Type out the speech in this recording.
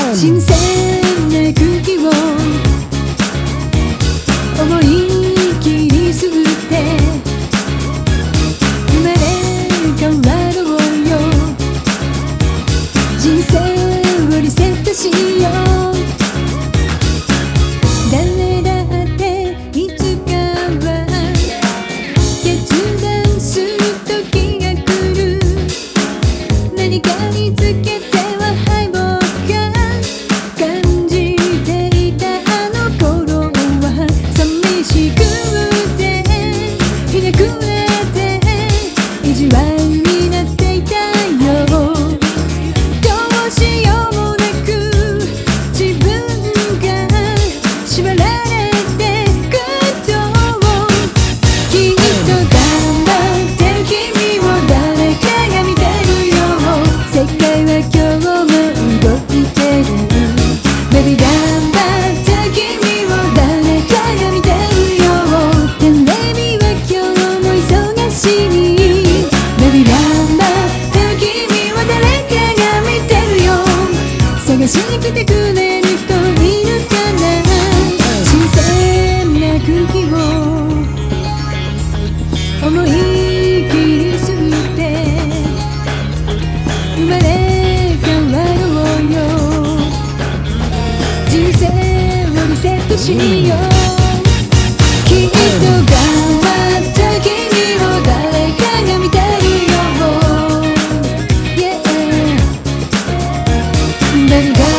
新鮮な空気を思い切り吸って生まれ変わろうよ。人生をリセットしよう。誰だっていつかは決断する時が来る。何かにつけては敗北が感じていたあの頃は寂しくてひねくれて意地悪になっていたよ。どうしようもなく自分が縛られてくときっと頑張ってる君を誰かが見てるよ。世界は今日も動いてる。Baby 頑張ってる君を誰かが見てるよ。テレビは今日も忙しい。Baby 頑張ってる君を誰かが見てるよ。探しに来てくれる人いるかな。新鮮な空気を思い切り吸って生まれ変わろうよ。人生をリセットしよう。きっと頑張った君を誰かが見てるよ。Yeah 誰が